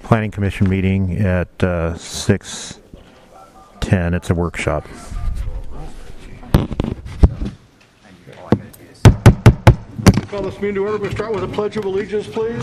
Planning Commission meeting at 6:10. It's a workshop. Call this meeting to order. We'll start with a pledge of allegiance, please.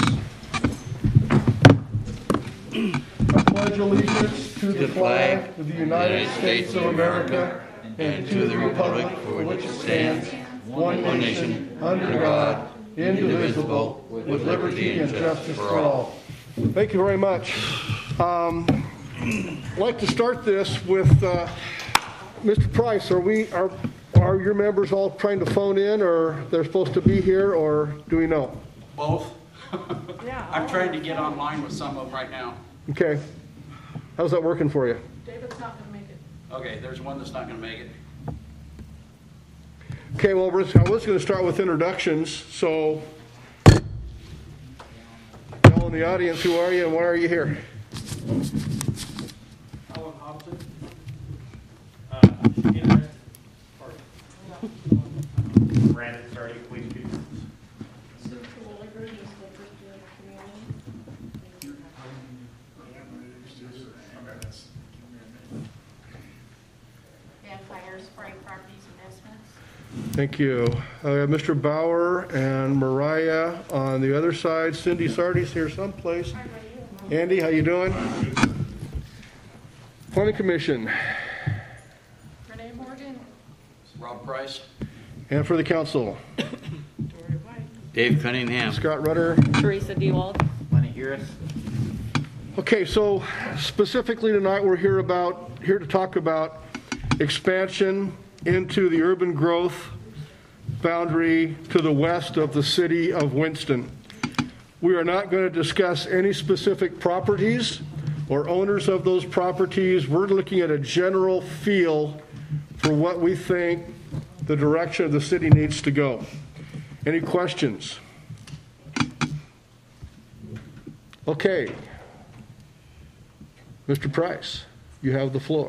I pledge allegiance to the flag of the United States of America and to the republic for which it stands, one nation, under God, indivisible, with liberty and justice for all. Thank you very much. I'd like to start this with Mr. Price. Are your members all trying to phone in, or they're supposed to be here, or do we know? Both. Yeah. I'm trying to get online with some of them right now. Okay. How's that working for you? David's not going to make it. Okay, there's one that's not going to make it. Okay, well, I was going to start with introductions. So, y'all in the audience, who are you and why are you here? Alan Hobson. Brandon, sorry, please do. Fire Spray Properties Investments. Thank you. Mr. Bauer and Mariah on the other side. Cindy Sardi's here someplace. Andy, how you doing? Planning Commission. Renee Morgan. Rob Price. And for the council. Dave Cunningham. Scott Rutter. Teresa DeWald. Lenny Harris. Okay, so specifically tonight we're here to talk about expansion into the urban growth boundary to the west of the city of Winston. We are not going to discuss any specific properties or owners of those properties. We're looking at a general feel for what we think the direction of the city needs to go. Any questions? Okay. Mr. Price, you have the floor.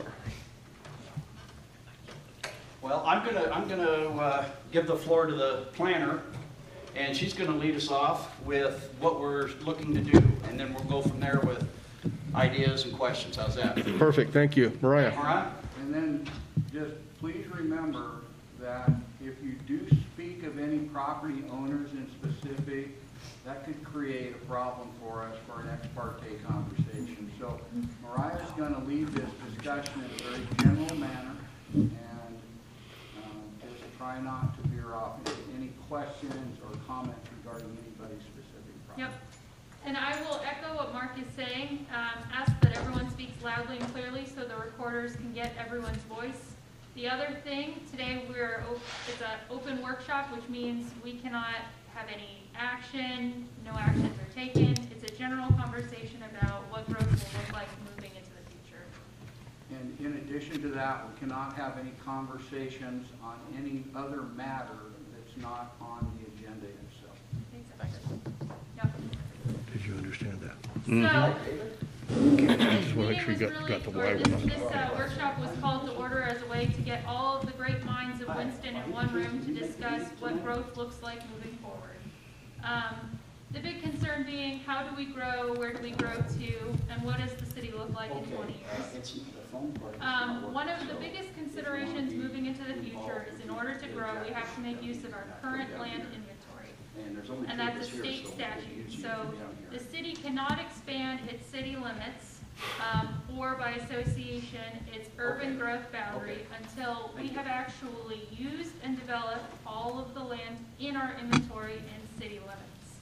Well, I'm gonna give the floor to the planner, and she's gonna lead us off with what we're looking to do, and then we'll go from there with ideas and questions. How's that? Perfect, thank you. Mariah. All right. And then just please remember that if you do speak of any property owners in specific, that could create a problem for us for an ex parte conversation. So Mariah's going to lead this discussion in a very general manner, and just try not to veer off into any questions or comments regarding anybody's specific property. Yep. And I will echo what Mark is saying. Ask that everyone speaks loudly and clearly so the recorders can get everyone's voice. The other thing, today it's an open workshop, which means we cannot have any action, no actions are taken. It's a general conversation about what growth will look like moving into the future. And in addition to that, we cannot have any conversations on any other matter that's not on the agenda itself. Yep. Did you understand that? So, Just want to make sure you got the why one. This workshop was called to order as a way to get all of the great minds of Winston in one room to discuss what growth looks like moving forward. The big concern being, how do we grow, where do we grow to, and what does the city look like in 20 years? One of the biggest considerations moving into the future is in order to grow, we have to make use of our current land inventory. And that's a state statute. So the city cannot expand its city limits or by association its urban growth boundary until we have actually used and developed all of the land in our inventory in city limits.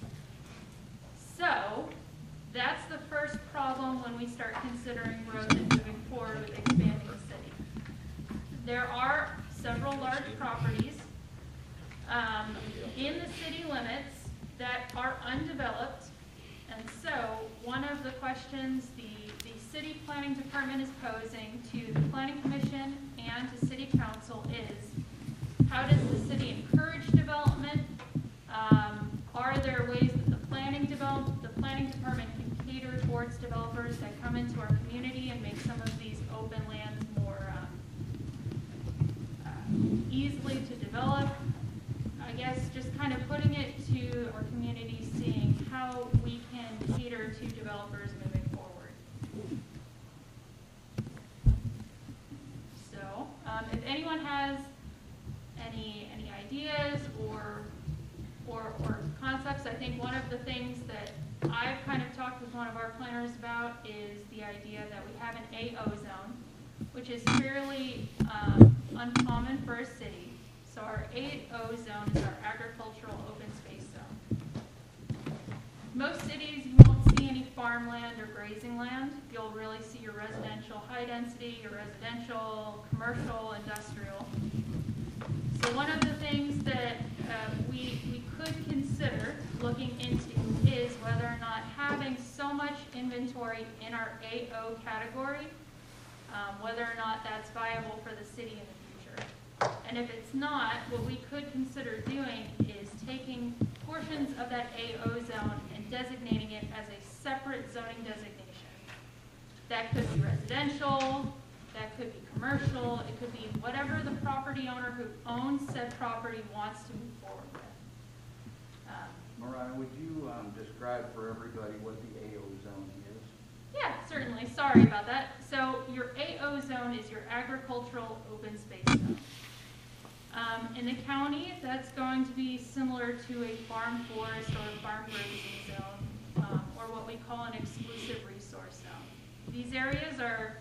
So that's the first problem when we start considering growth and moving forward with expanding the city. There are several large properties in the city limits that are undeveloped, and so one of the questions the city planning department is posing to the planning commission and to city council is, how does the city encourage development? Are there ways that the planning department can cater towards developers that come into our community and make some of these open lands more easily to develop? I guess just kind of putting it to our community, seeing how we can cater to developers moving forward. has any ideas or concepts. I think one of the things that I've kind of talked with one of our planners about is the idea that we have an AO zone, which is fairly uncommon for a city. So our AO zone is our agricultural open space zone. Most cities, you won't see any farmland or grazing land. You'll really see your residential high density, your residential, commercial, industrial. So one of the things that we could consider looking into is whether or not having so much inventory in our AO category, whether or not that's viable for the city in the future. And if it's not, what we could consider doing is taking portions of that AO zone and designating it as a separate zoning designation. That could be residential, that could be commercial, it could be whatever the property owner who owns said property wants to move forward with. Mariah, would you describe for everybody what the AO zone is? Yeah, certainly. Sorry about that. So your AO zone is your agricultural open space zone. In the county, that's going to be similar to a farm forest or a farm grazing zone, or what we call an exclusive resource zone. These areas are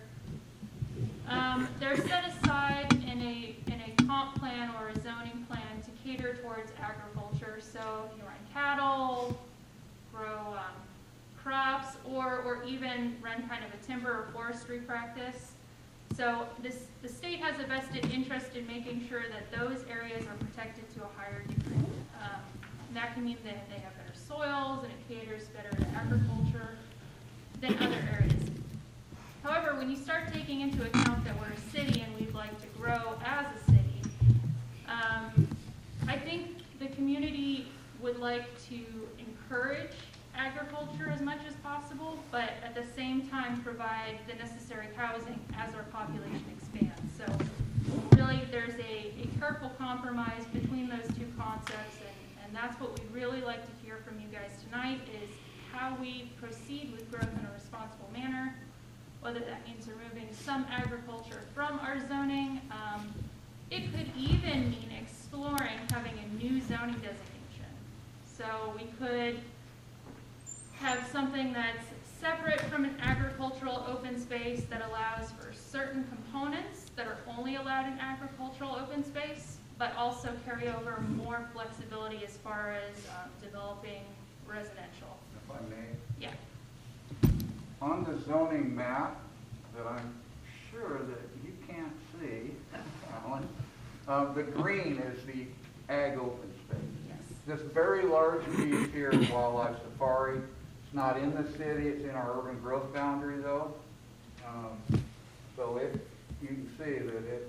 they're set aside in a comp plan or a zoning plan to cater towards agriculture. So you run cattle, grow crops, or even run kind of a timber or forestry practice. So the state has a vested interest in making sure that those areas are protected to a higher degree. And that can mean that they have better soils and it caters better to agriculture than other areas. However, when you start taking into account that we're a city and we'd like to grow as a city, I think the community would like to encourage agriculture as much as possible, but at the same time provide the necessary housing as our population expands. So really there's a careful compromise between those two concepts, and that's what we'd really like to hear from you guys tonight is how we proceed with growth in a responsible manner, whether that means removing some agriculture from our zoning. It could even mean exploring having a new zoning designation. So we could have something that's separate from an agricultural open space that allows for certain components that are only allowed in agricultural open space, but also carry over more flexibility as far as developing residential. If I may. Yeah. On the zoning map that I'm sure that you can't see, Alan, the green is the ag open space. Yes. This very large piece here is Wildlife Safari. It's not in the city, it's in our urban growth boundary though. So you can see that it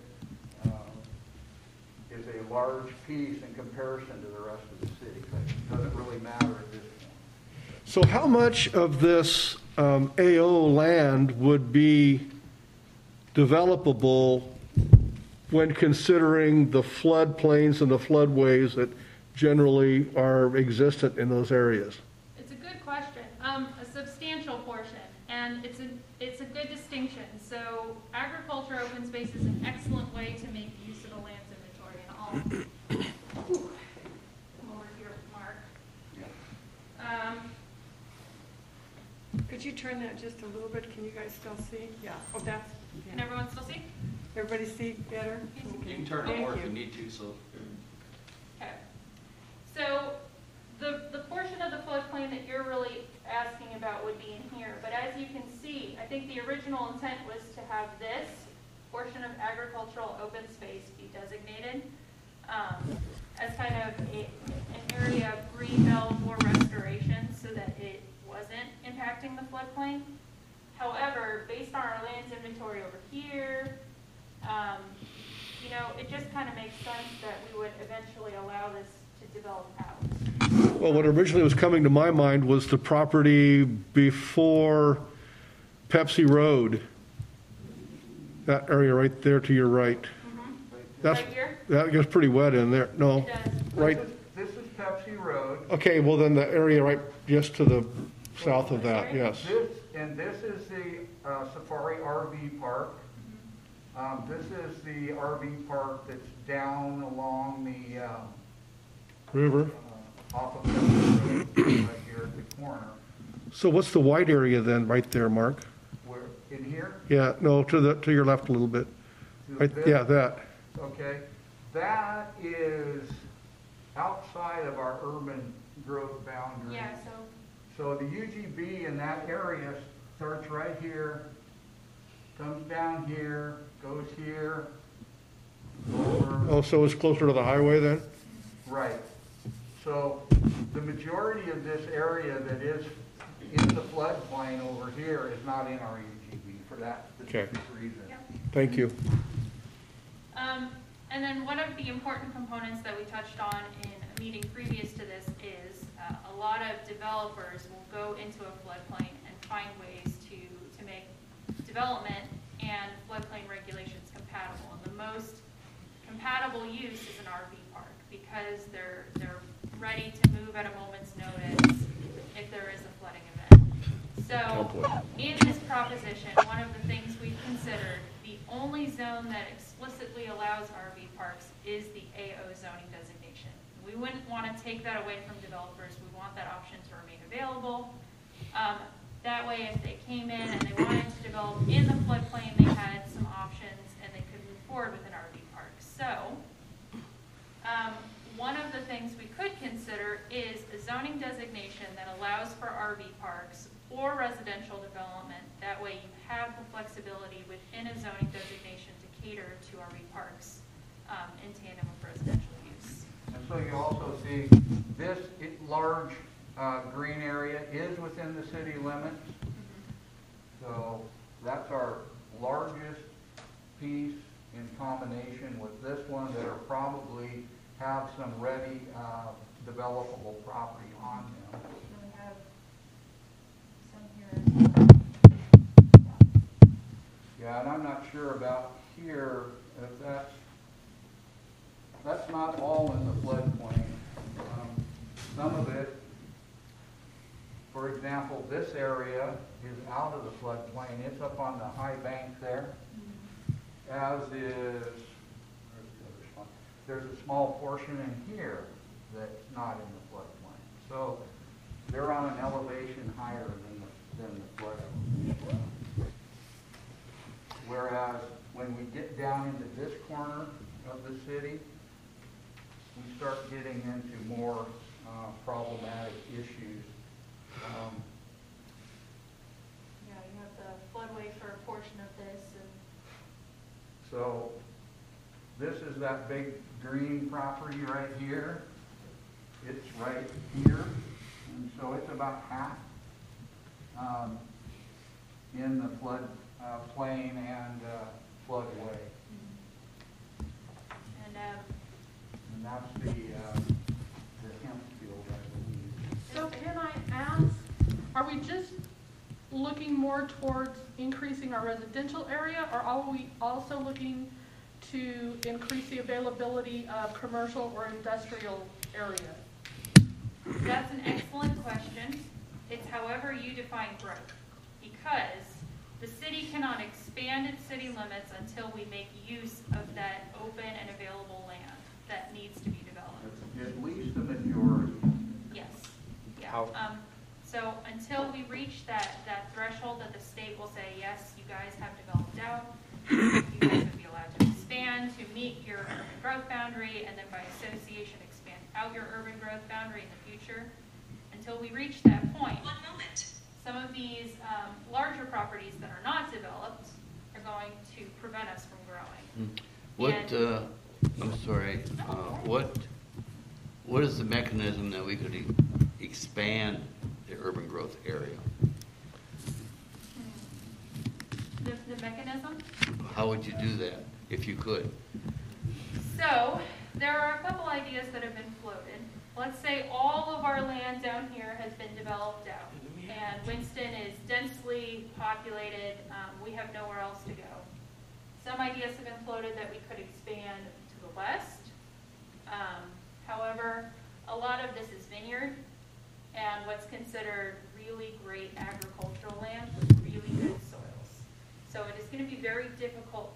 is a large piece in comparison to the rest of the city, but it doesn't really matter at this point. So how much of this AO land would be developable when considering the floodplains and the floodways that generally are existent in those areas? It's a good question. A substantial portion, and it's a good distinction. So agriculture open space is an excellent way to make use of a land's inventory, and I'll come over here, Mark. Could you turn that just a little bit? Can you guys still see? Yeah. Oh, that's. Can Yeah. everyone still see? Everybody see better? You can turn it Thank more if you. you need to, so. Okay. So the portion of the floodplain that you're really asking about would be in here. But as you can see, I think the original intent was to have this portion of agricultural open space be designated as kind of an area of green belt or restoration so that it wasn't impacting the floodplain. However, based on our lands inventory over here, it just kind of makes sense that we would eventually allow this to develop out. Well, what originally was coming to my mind was the property before Pepsi Road. That area right there to your right. That's, Right here? that gets pretty wet in there. No, It does. right. This is Pepsi Road. Okay, well then the area right just to the south of that, yes. This is the Safari RV Park. This is the RV park that's down along the, River. off of Pepper Road, right here at the corner. So what's the white area then, right there, Mark? Where, in here? Yeah, no, to your left a little bit. To Right, this? yeah, that. Okay, that is outside of our urban growth boundary. Yeah, So the UGB in that area starts right here, comes down here, goes here, over, Oh, so it's closer to the highway then? right. So the majority of this area that is in the floodplain over here is not in our UGB for that specific reason. Yep. Thank you. And then one of the important components that we touched on in a meeting previous to this is a lot of developers will go into a floodplain and find ways to make development and floodplain regulations compatible. And the most compatible use is an RV park because they're ready to move at a moment's notice if there is a flooding event. So in this proposition, one of the things we've considered, the only zone that explicitly allows RV parks is the AO zoning designation. We wouldn't want to take that away from developers. We want that option to remain available. That way, if they came in and they wanted to develop in the floodplain, they had some options and they could move forward with an RV park. So, one of the things we could consider is a zoning designation that allows for RV parks or residential development. That way you have the flexibility within a zoning designation to cater to RV parks in tandem with residential use. And so you also see this large green area is within the city limits. So that's our largest piece in combination with this one that are probably have some ready developable property on them. And we have some here. Yeah, and I'm not sure about here, if that's not all in the floodplain. Some of it, for example, this area is out of the floodplain. It's up on the high bank there, as is, where's the other spot? There's a small portion in here that's not in the floodplain. So they're on an elevation higher than the flood elevation. Whereas when we get down into this corner of the city, we start getting into more problematic issues. Yeah, you have the floodway for a portion of this, and So this is that big green property right here. It's right here, and so it's about half in the flood plain and floodway. And that's the hemp field, I believe. So can I ask, are we just looking more towards increasing our residential area, or are we also looking to increase the availability of commercial or industrial area? that's an excellent question. It's however you define growth, because the city cannot expand its city limits until we make use of that open and available land that needs to be developed. At least the majority. Yes, yeah. So until we reach that threshold that the state will say, yes, you guys have developed out, you guys would be allowed to expand to meet your urban growth boundary, and then by association expand out your urban growth boundary in the future. Until we reach that point, some of these larger properties that are not developed are going to prevent us from growing. What, I'm sorry, what is the mechanism that we could expand the urban growth area? The mechanism? How would you do that, if you could? So, there are a couple ideas that have been floated. Let's say all of our land down here has been developed out, and Winston is densely populated. We have nowhere else to go. Some ideas have been floated that we could expand to the west. However, a lot of this is vineyard, and what's considered really great agricultural land with really good soils. So it is going to be very difficult to move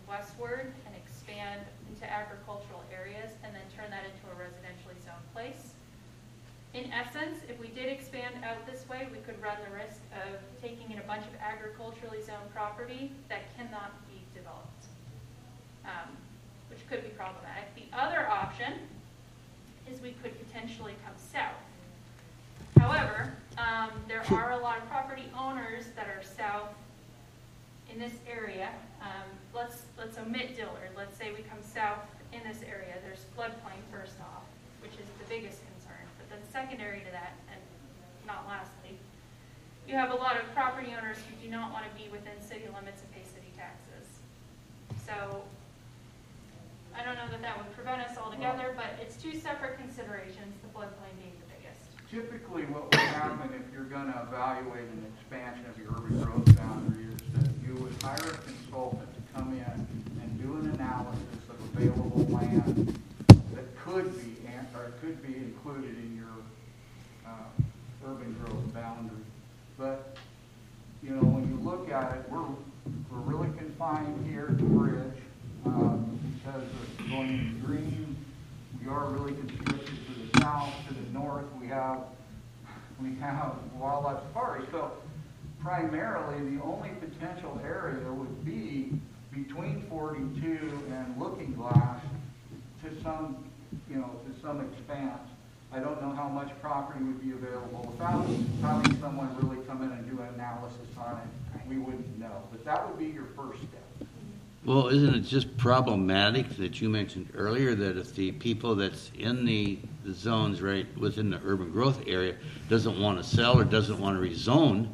westward and expand into agricultural areas and then turn that into a residentially zoned place. In essence, if we did expand out this way, we could run the risk of taking in a bunch of agriculturally zoned property that cannot be developed, which could be problematic. The other option is we could potentially come south. However, there are a lot of property owners that are south in this area. Let's omit Dillard. Let's say we come south in this area. There's floodplain first off, which is the biggest concern. But then secondary to that, and not lastly, you have a lot of property owners who do not want to be within city limits and pay city taxes. So I don't know that that would prevent us altogether, but it's two separate considerations, the floodplain being the biggest. Typically, what would happen if you're going to evaluate an expansion of your urban growth boundary is that you would hire a consultant to come in and do an analysis of available land that could be included in your urban growth boundary. But you know, when you look at it, we're really confined here to the bridge because of going in green. We are really constricted to the south, to the north. We have wildlife safari. So primarily, the only potential area would be between 42 and Looking Glass to some expanse. I don't know how much property would be available without having someone really come in and do an analysis on it. We wouldn't know, but that would be your first step. Well, isn't it just problematic that you mentioned earlier that if the people that's in the zones right within the urban growth area doesn't want to sell or doesn't want to rezone,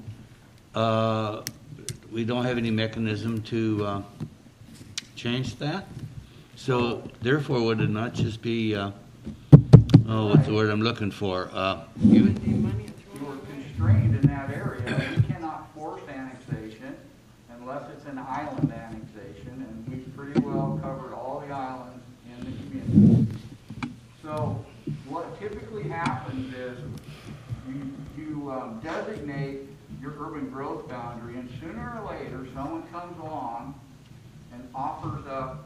we don't have any mechanism to change that? So therefore, would it not just be, what's the word I'm looking for? You are constrained in that area. You cannot force annexation unless it's an island annexation, and we've pretty well covered all the islands in the community. So what typically happens is you designate your urban growth boundary, and sooner or later someone comes along and offers up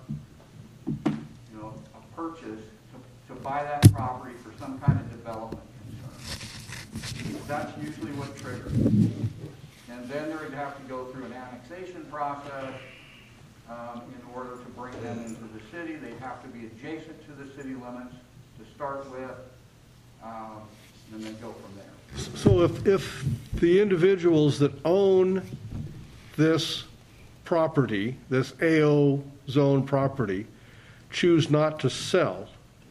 a purchase to buy that property for some kind of development concern. That's usually what triggers it. And then they'd have to go through an annexation process in order to bring them into the city. They'd have to be adjacent to the city limits to start with, and then go from there. So if the individuals that own this property, this AO zone property, choose not to sell,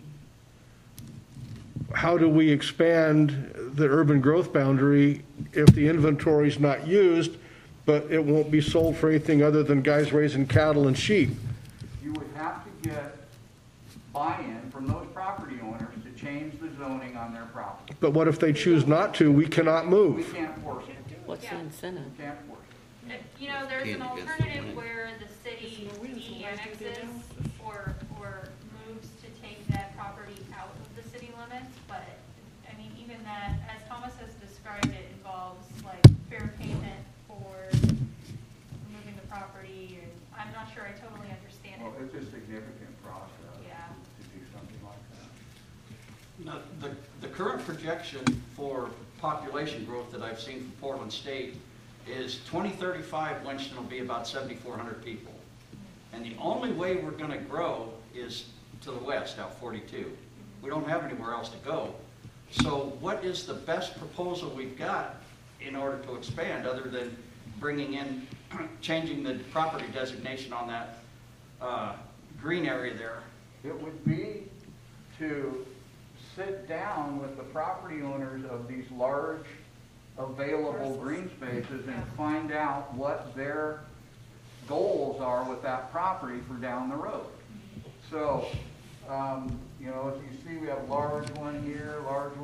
how do we expand the urban growth boundary if the inventory is not used, but it won't be sold for anything other than guys raising cattle and sheep? You would have to get buy-in from those property owners to change the zoning on their property. But what if they choose not to? We cannot We move. can't force it. What's the incentive? We can't force it. There's an Can't against the alternative plan. where the city de-annexes or moves to take that property out of the city limits, but, I mean, even that, as Thomas has described it, involves like fair payment for moving the property, and I'm not sure I totally understand Well, it. it's a significant process Yeah. to do something like that. Now, the current projection for population growth that I've seen from Portland State is 2035, Winston will be about 7,400 people. And the only way we're going to grow is to the west, out 42. We don't have anywhere else to go. So what is the best proposal we've got in order to expand, other than bringing in, changing the property designation on that green area there? It would be to sit down with the property owners of these large available green spaces and find out what their goals are with that property for down the road. So, as you see, we have large one here,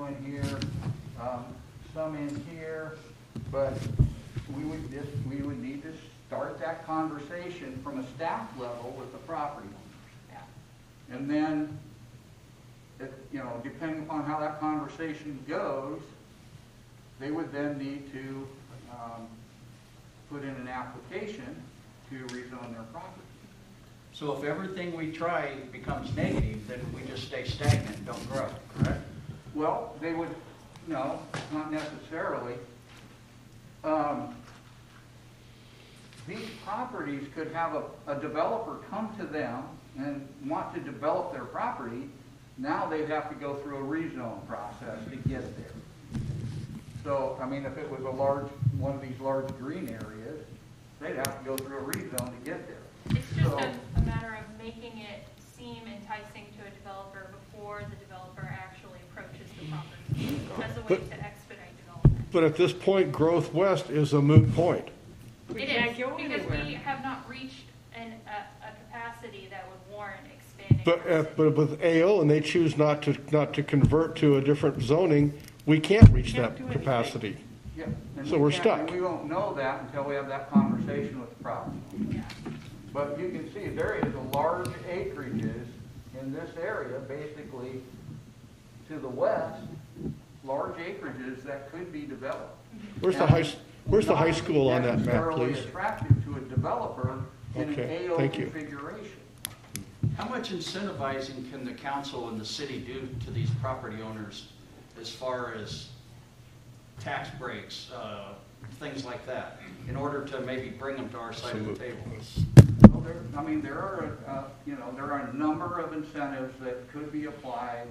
some in here, but we would need to start that conversation from a staff level with the property owners. Yeah. And then, depending upon how that conversation goes, they would then need to put in an application to rezone their property. So if everything we try becomes negative, then we just stay stagnant and don't grow, correct? Well, they would, no, not necessarily. These properties could have a developer come to them and want to develop their property. Now they'd have to go through a rezone process to get there. So, I mean, if it was one of these large green areas, they'd have to go through a rezone to get there. It's just So- a matter of making it seem enticing to a developer before the developer actually approaches the property as a way to expedite development. But at this point, Growth West is a moot point. It is, because we have not reached a capacity that would warrant expanding. But with AO, and they choose not to convert to a different zoning, we can't reach that capacity. Yeah. And So we we're can't- stuck. and we won't know that until we have that conversation with the property. Yeah. But you can see there is a large acreages in this area, basically to the west, large acreages that could be developed. Where's the high school on that map, Not necessarily please? attractive to a developer in an Okay, AO thank you. configuration. How much incentivizing can the council and the city do to these property owners as far as tax breaks, things like that, in order to maybe bring them to our side of the table? Well, there are a number of incentives that could be applied.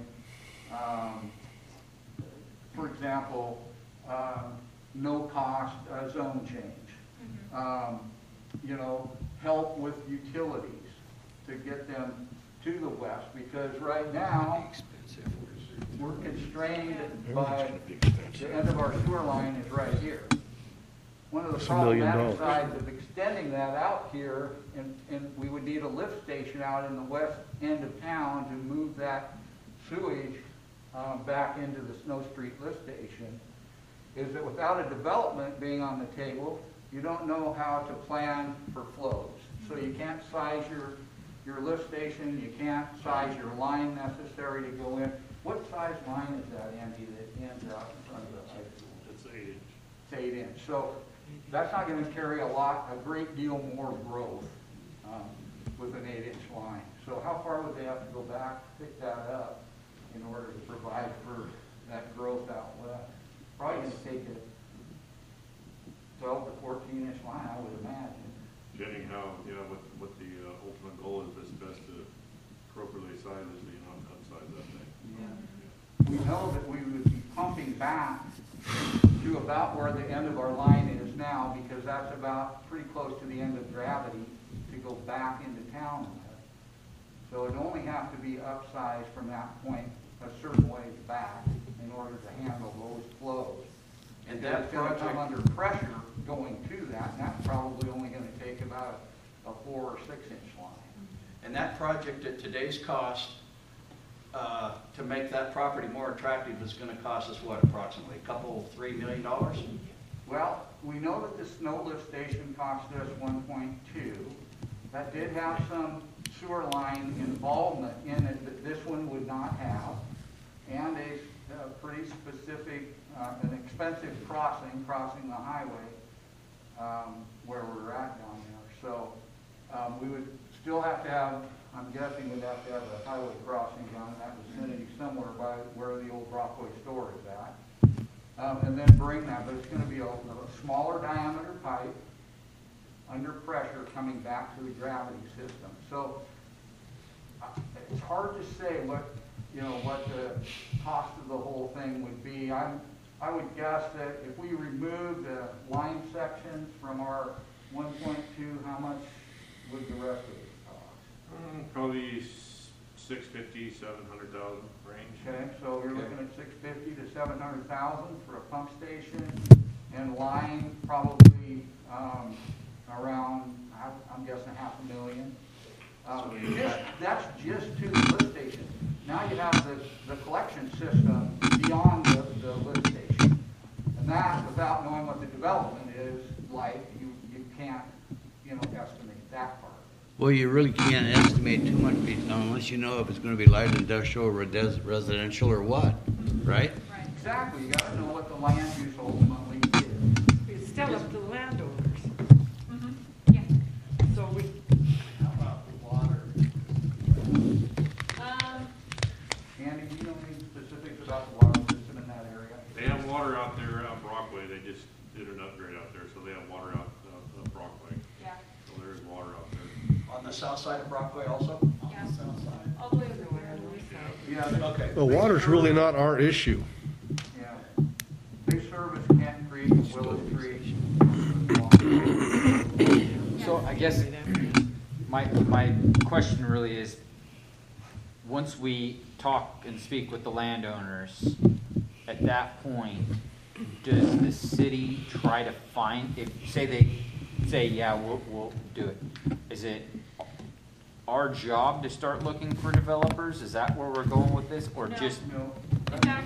For example, no-cost zone change. Help with utilities to get them to the west, because right now, we're constrained by, the end of our sewer line is right here. One of the That's $1 million. problematic sides of extending that out here, and we would need a lift station out in the west end of town to move that sewage back into the Snow Street lift station, is that without a development being on the table, you don't know how to plan for flows. So you can't size your lift station, you can't size your line necessary to go in. What size line is that, Andy, that ends out in front of the high school? It's 8 inch. It's 8 inch. So that's not going to carry a great deal more growth with an 8 inch line. So how far would they have to go back, pick that up in order to provide for that growth out west? Probably going to take a 12 to 14 inch line, I would imagine. Jennings, what the ultimate goal is best to appropriately size it, so you don't upsize that thing. We know that we would be pumping back to about where the end of our line is now, because that's about pretty close to the end of gravity to go back into town with. So it'd only have to be upsized from that point a certain ways back in order to handle those flows. And Because that it's going to come project, under pressure going to that, and that's probably only going to take about a 4 or 6 inch line. and that project at today's cost, to make that property more attractive is gonna cost us what, approximately $3 million? Well, we know that the snow lift station cost us 1.2. That did have some sewer line involvement in it that this one would not have, and a pretty specific, an expensive crossing the highway where we're at down there. So we would still have to have, I'm guessing we'd have to have a highway crossing down in that vicinity somewhere by where the old Brockway store is at. And then bring that, but it's going to be a smaller diameter pipe under pressure coming back to the gravity system. So it's hard to say what the cost of the whole thing would be. I would guess that if we remove the line sections from our 1.2, how much would the rest of it cost? Probably 650, 700,000 range. Okay, so you're looking at 650 to 700,000 for a pump station, and line probably around, I'm guessing $500,000. That's just to the lift station. Now you have the collection system beyond the lift station, and that, without knowing what the development is like, you can't estimate that part. Well, you really can't estimate too much unless you know if it's going to be light industrial or residential or what, right? Right. Exactly, you gotta know what the land use ultimately is. It's still up to the landowners. Yeah. So we, How about the water the south side of Brockway also? Yeah, all the way over here. Yeah, Okay. The water's really not our issue. yeah. They service Kent Creek, Willis Creek. So I guess my question really is, once we talk and speak with the landowners, at that point, does the city try to find, if, say they say, yeah, we'll do it, is it our job to start looking for developers? Is that where we're going with this, or No. just? No. In fact,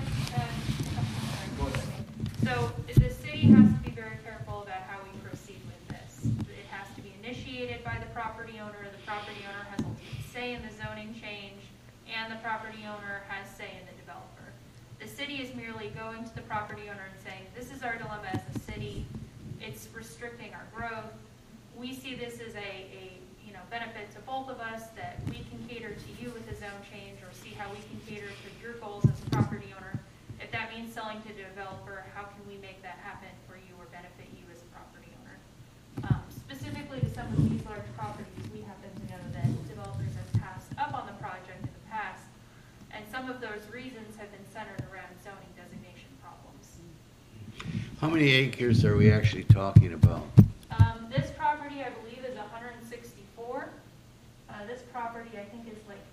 so the city has to be very careful about how we proceed with this. It has to be initiated by the property owner. The property owner has ultimate say in the zoning change, and the property owner has say in the developer. The city is merely going to the property owner and saying, this is our dilemma as a city. It's restricting our growth. We see this as a benefit to both of us, that we can cater to you with a zone change, or see how we can cater to your goals as a property owner. If that means selling to the developer, how can we make that happen for you or benefit you as a property owner? Specifically to some of these large properties, we happen to know that developers have passed up on the project in the past, and some of those reasons have been centered around zoning designation problems. How many acres are we actually talking about? This property, I believe, is 164. This property, I think, is like,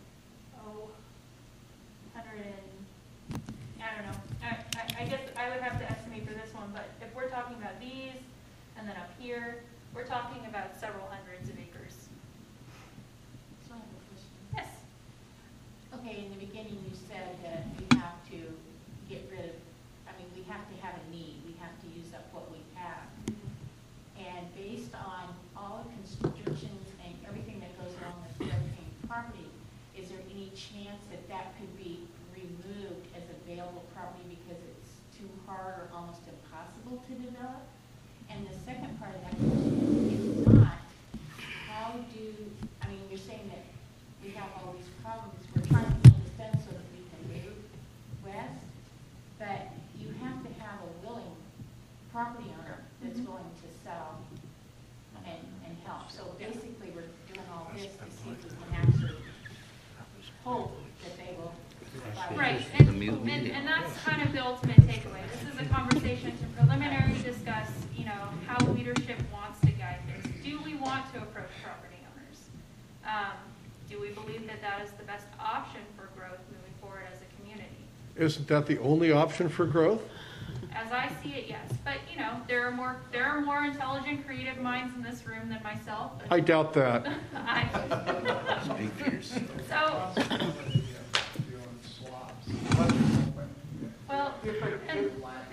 100 and, I don't know. I guess I would have to estimate for this one, but if we're talking about these, and then up here, we're talking about several hundreds of acres. So I have a question. Yes. Okay, in the beginning you said that we have to get rid of, we have to have a need, we have to use up what we have. And based on all the constrictions and everything that goes along with developing property, is there any chance that that could be removed as available property because it's too hard or almost impossible to develop? And the second part of that question is, if not, how do, you're saying that we have all these problems, we're trying to build a fence so that we can move west, but you have to have a willing property owner that's willing to sell and help. So basically, we're doing all this to see if we can actually hope that they will. Right, and that's kind of the ultimate takeaway. This is a conversation to preliminary discuss, how leadership wants to guide this. Do we want to approach property owners? Do we believe that that is the best option for growth moving forward as a community? Isn't that the only option for growth? As I see it, yes. But, there are more intelligent, creative minds in this room than myself. I doubt that. Speak for yourself. So, well, and,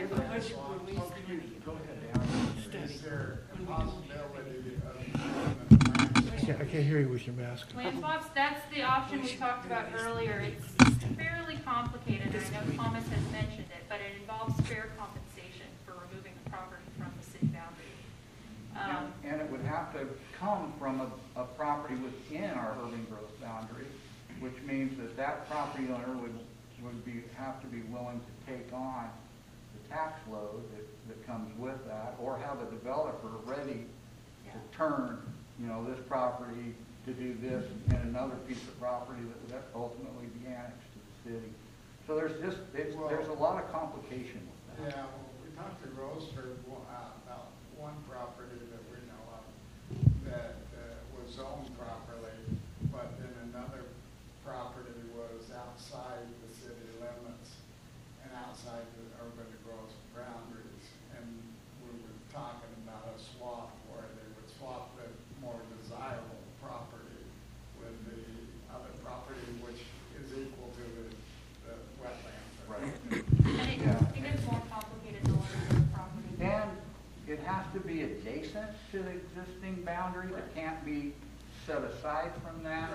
I can't hear you with your mask. land swaps, that's the option we talked about earlier. It's fairly complicated. I know Thomas has mentioned it, but it involves fair compensation for removing the property from the city boundary. And it would have to come from a property within our urban growth boundary, which means that property owner would have to be willing to take on the tax load that comes with that, or have a developer ready to turn, this property to do this and another piece of property that would ultimately be annexed to the city. So there's a lot of complication with that. Yeah, well, we talked to Roseburg about one property that we know of that was owned properly, but then another property was outside the city limits and outside the urban growth boundaries. And we were talking about a swap where they would swap the more desirable property with the other property, which is equal to the wetlands. Right. And it is more complicated to learn the property. And it has to be adjacent to the existing boundary. It can't be set aside from that.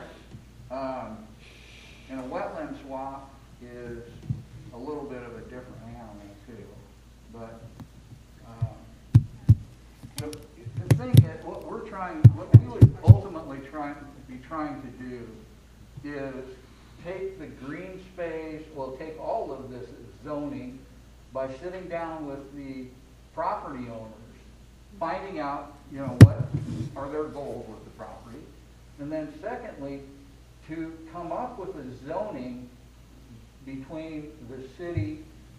And a wetland swap is a little bit of a different animal too. But the thing is, what we would ultimately be trying to do is take the green space, take all of this zoning by sitting down with the property owners, finding out, what are their goals with the property, And then secondly, to come up with a zoning between the city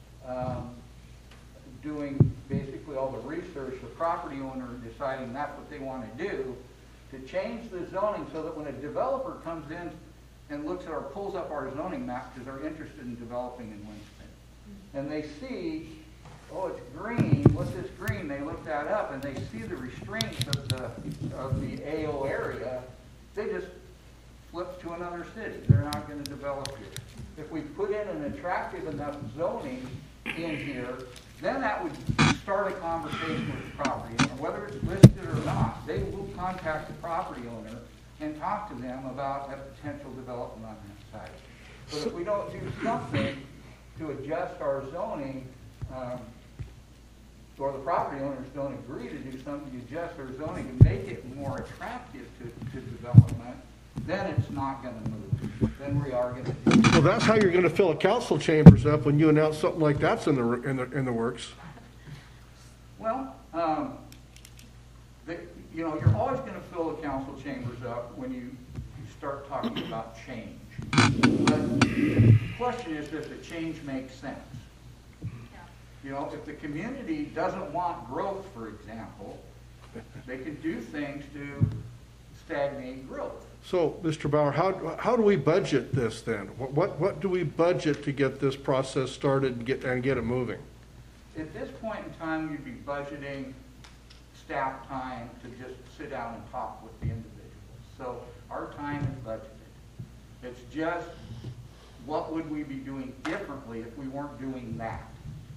doing basically all the research, the property owner deciding that's what they want to do, to change the zoning so that when a developer comes in and looks at or pulls up our zoning map because they're interested in developing in Winston, and they see, oh, it's green, what's this green? They look that up and they see the restraints of the AO area, they just flip to another city. They're not going to develop here. If we put in an attractive enough zoning in here, then that would start a conversation with the property owner. Whether it's listed or not, they will contact the property owner and talk to them about a potential development on that site. But if we don't do something to adjust our zoning, or the property owners don't agree to do something to adjust our zoning and make it more attractive to development, then it's not going to move. Then we are going to do it. Well, that's how you're going to fill a council chambers up when you announce something like that's in the works. Well, you're always going to fill the council chambers up when you start talking about change. But the question is, does the change make sense? You know, if the community doesn't want growth, for example, they can do things to stagnate growth. So, Mr. Bauer, how do we budget this then? What do we budget to get this process started and get it moving? At this point in time, you'd be budgeting staff time to just sit down and talk with the individuals. So our time is budgeted. It's just, what would we be doing differently if we weren't doing that?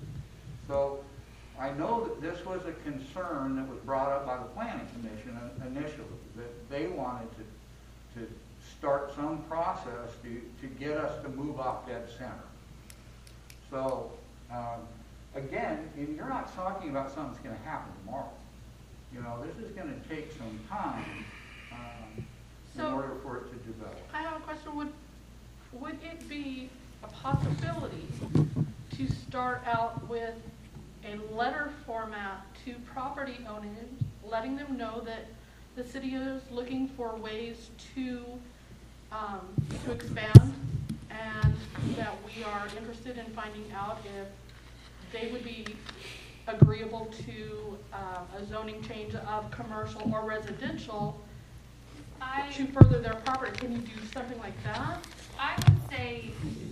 So I know that this was a concern that was brought up by the Planning Commission initially, that they wanted to start some process to get us to move off dead center. So again, you're not talking about something that's going to happen tomorrow. You know, this is going to take some time in order for it to develop. I have a question. Would it be a possibility to start out with a letter format to property owners, letting them know that the city is looking for ways to expand, and that we are interested in finding out if they would be agreeable to a zoning change of commercial or residential to further their property? Can you do something like that? I would say,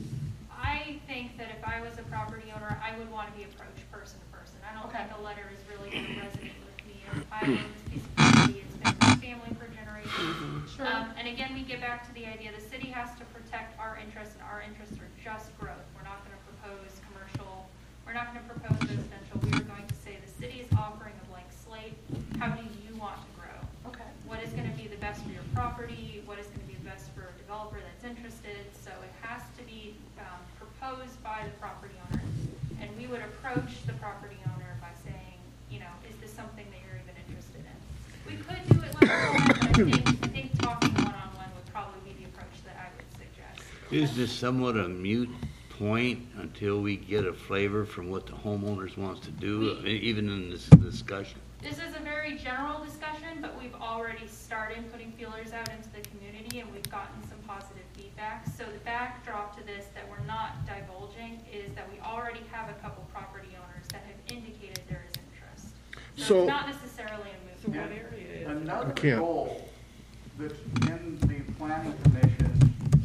I think that if I was a property owner, I would want to be approached person to person. I don't think a letter is really going to resonate with me. If I own this piece of property, it's been my family for generations. Sure. And again, we get back to the idea the city has to protect our interests, and our interests are just growth. We're not going to propose commercial. We're not going to propose residential. We are going to say the city is offering a blank slate. How do you want to grow? Okay. What is going to be the best for your property? What is going to be the best for a developer that's interested? So it has to be proposed by the property owner. And we would approach the property owner by saying, you know, is this something that you're even interested in? We could do it like that, but I think talking one-on-one would probably be the approach that I would suggest. Is this somewhat a moot point until we get a flavor from what the homeowners wants to do, even in this discussion? This is a very general discussion, but we've already started putting feelers out into the community, and we've gotten some positive feedback. So the backdrop to this that we're not divulging is that we already have a couple property owners that have indicated there is interest. So it's not necessarily a move. Another goal that's in the Planning Commission's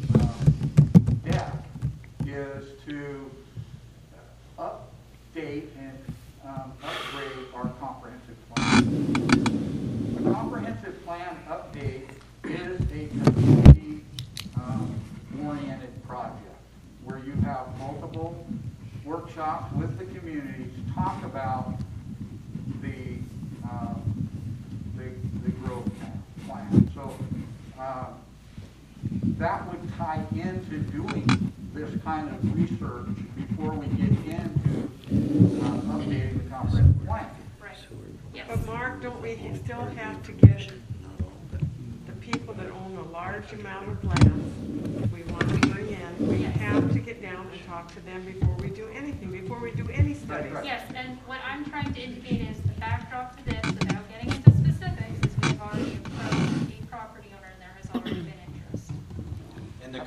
deck is to update and upgrade our comprehensive plan. A comprehensive plan update is a community oriented project where you have multiple workshops with the community to talk about the growth plan. So that would tie into doing this kind of research before we get into updating the comprehensive plan. Right. Yes. But Mark, don't we still have to get the people that own a large amount of land we want to bring in, we have to get down and talk to them before we do anything, before we do any studies. Yes, and what I'm trying to indicate is the backdrop to this, without getting into specifics, is we've already approached a property owner, and there has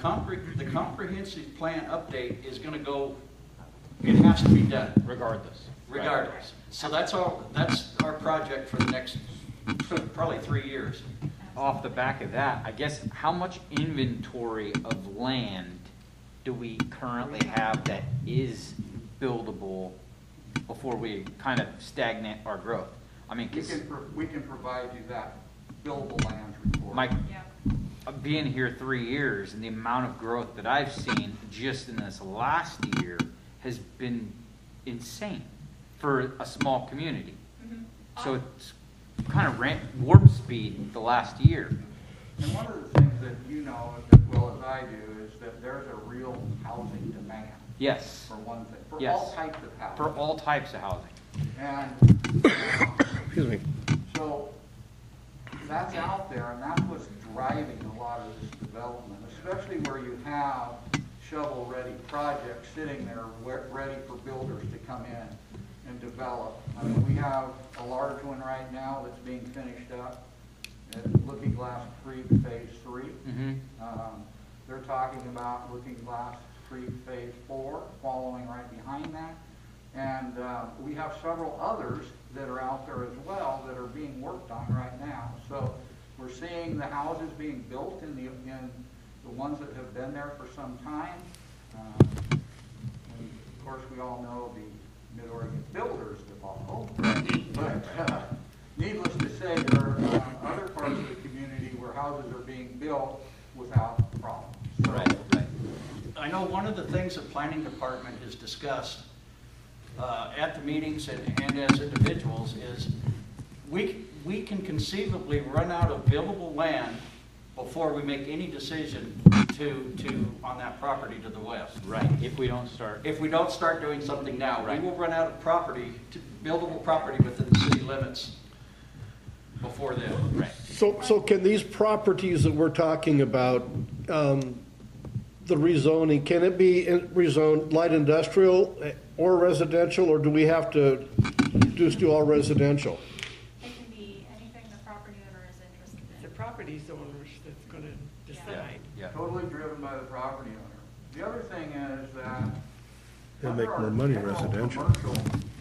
the comprehensive plan update is gonna go, it has to be done, Regardless. regardless. So that's our project for the next, probably 3 years. Off the back of that, I guess, how much inventory of land do we currently have that is buildable before we kind of stagnate our growth? I mean, 'cause We can provide you that buildable land report. Mike, being here 3 years and the amount of growth that I've seen just in this last year has been insane for a small community. So it's kind of warp speed the last year. And one of the things that you know as well as I do is that there's a real housing demand. Yes. For one thing, for Yes. all types of housing. For all types of housing. And Excuse me. so that's out there, and that's what's driving a lot of this development, especially where you have shovel-ready projects sitting there ready for builders to come in and develop. I mean, we have a large one right now that's being finished up at Looking Glass Creek Phase 3. They're talking about Looking Glass Creek Phase 4, following right behind that. And we have several others that are out there as well that are being worked on right now. So we're seeing the houses being built in the ones that have been there for some time. And of course, we all know the Mid-Oregon Builders debacle. But needless to say, there are other parts of the community where houses are being built without problems. So, Right. I know one of the things the planning department has discussed at the meetings and as individuals is we can conceivably run out of buildable land before we make any decision on that property to the west. Right, if we don't start. If we don't start doing something now, Right. we will run out of buildable property within the city limits before then. Right. So can these properties that we're talking about, the rezoning, can it be rezoned light industrial or residential, or do we have to just do all residential? It can be anything the property owner is interested in. The property owners that's gonna decide. Yeah. totally driven by the property owner. The other thing is that They'll under make our more money general residential. commercial,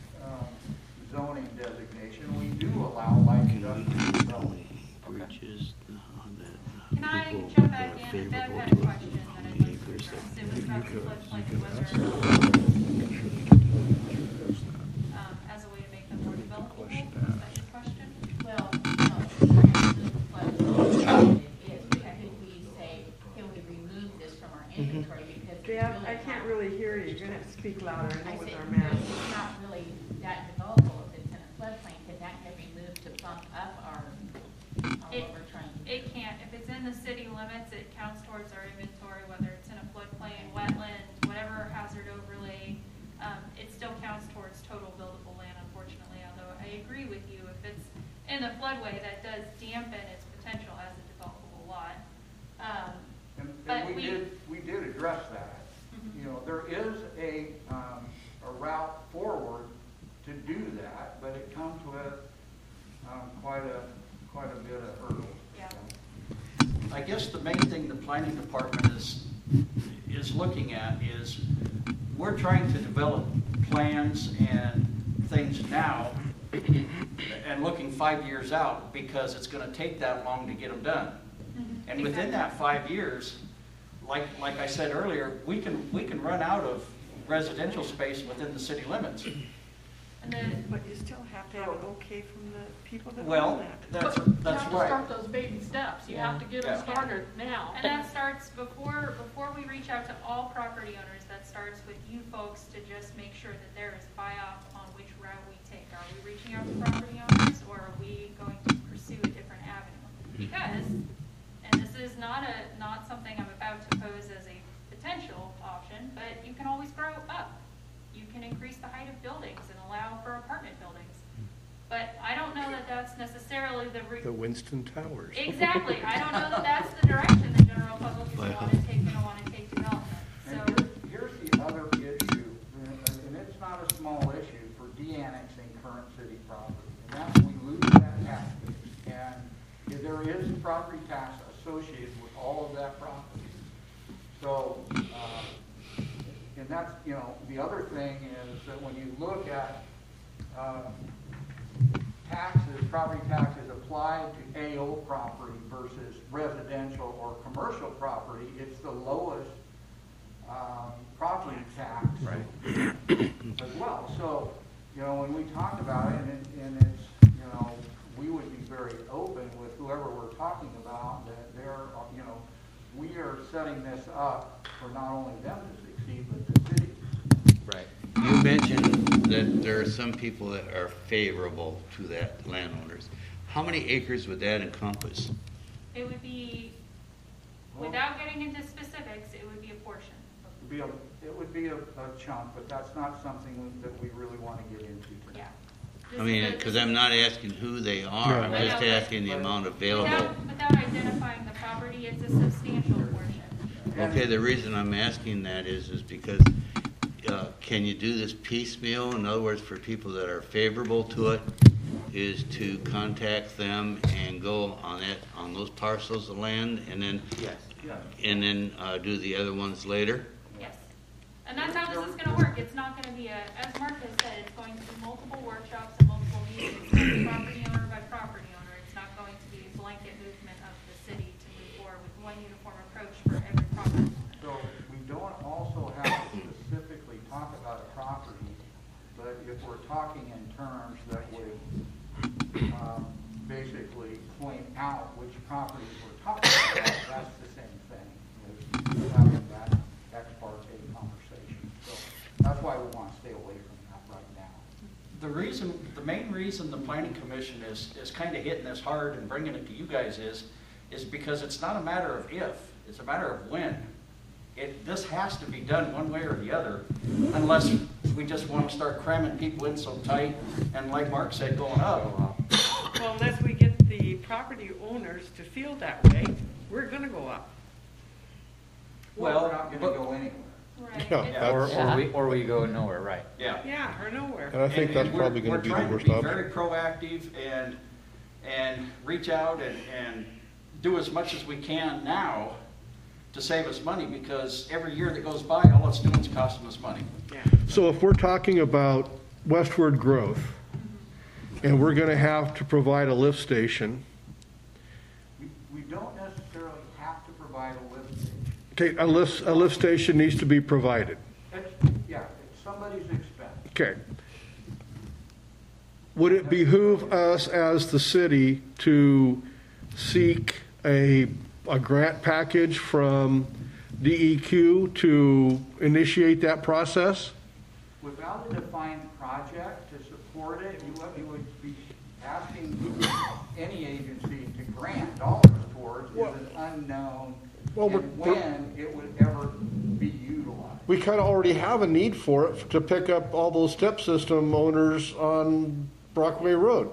zoning designation, we do allow light industrial development. Breaches Can I jump back in? Bev had a question that I'd like to address. It was about the floodplain and whether, as a way to make them more developable. Is that your question? Well, no, can we say, can we remove this from our inventory because it's Deb, really I can't not- really hear you. You're gonna have to speak louder. I I know with said, our because mask. it's not really that developable if it's in a floodplain, can that get removed to bump up our what we're trying to do? It can't. If it's in the city limits, it counts towards our inventory, whether it's in a floodplain, wetland, whatever hazard overlay. It still counts towards total buildable land, unfortunately, although I agree with you. If it's in the floodway, that does dampen its potential as a developable lot. But And we did address that. You know, there is a route forward to do that, but it comes with quite a bit of hurdles. Yeah. I guess the main thing the planning department is looking at is we're trying to develop plans and things now and looking 5 years out because it's going to take that long to get them done. And within that 5 years, like I said earlier, we can run out of residential space within the city limits. And then, But you still have to have an okay from the people that own Well, that. that's You right. have to start those baby steps. You have to get them Yeah. started now. and that starts before we reach out to all property owners, that starts with you folks to just make sure that there is buy-off on which route we take. Are we reaching out to property owners or are we going to pursue a different avenue? Because, and this is not something I'm about to pose as a potential option, but you can always grow up. You can increase the height of buildings and allow for apartment buildings. But I don't know that that's necessarily the Winston Towers. Exactly. I don't know that that's the direction the general public is going to want to take development. So, And here's the other issue, and it's not a small issue for de-annexing current city property. And that's we lose that tax base. And there is property tax associated with all of that property. So, and that's, the other thing is that when you look at taxes, property taxes applied to AO property versus residential or commercial property, it's the lowest property tax as well. So, when we talk about it, and it's, we would be very open with whoever we're talking about that they're, we are setting this up for not only them to succeed, but the city. Right. You mentioned that there are some people that are favorable to that, landowners. How many acres would that encompass? It would be, without getting into specifics, it would be a portion. It would be a chunk, but that's not something that we really want to get into today. Yeah. I mean, because I'm not asking who they are, I'm just asking the amount available. Without identifying the property, it's a substantial portion. Okay, the reason I'm asking that is because can you do this piecemeal? In other words, for people that are favorable to it, is to contact them and go on those parcels of land, and then do the other ones later? Yes. And that's how this is going to work. It's not going to be as Mark has said, it's going to be multiple workshops and multiple meetings, property owner by property owner. It's not going to be a blanket movement of the city to move forward with one uniform approach for every property owner. So we don't also have to specifically talk about a property, but if we're talking in terms that would basically point out which properties we're talking about, that's the same thing as having that ex parte conversation. So that's why we want to stay away from that right now. The main reason the planning commission is kind of hitting this hard and bringing it to you guys is because it's not a matter of if, it's a matter of when. This has to be done one way or the other, unless we just want to start cramming people in so tight, and like Mark said, going up. Well, unless we get the property owners to feel that way, we're gonna go up. Well, we're not going to go anywhere. Right. Yeah, Or we go nowhere, right? Yeah. Yeah, or nowhere. And I think that's probably going to be the worst We're trying to be option. very proactive and reach out and do as much as we can now to save us money, because every year that goes by, all it's doing is costing us money. Yeah. So if we're talking about westward growth, and we're going to have to provide a lift station, We don't necessarily have to provide a lift station. okay, a lift station needs to be provided. It's somebody's expense. Okay. Would it behoove us as the city to seek a grant package from DEQ to initiate that process? Without a defined project to support it, you would be asking any agency to grant dollars towards is an unknown, and when it would ever be utilized. We kind of already have a need for it to pick up all those step system owners on Brockway Road.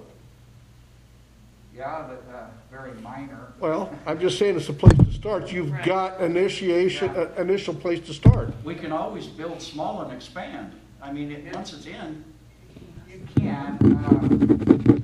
Yeah, but very minor. Well, I'm just saying it's a place to start. You've got initial place to start. We can always build small and expand. I mean, once it's in. You can.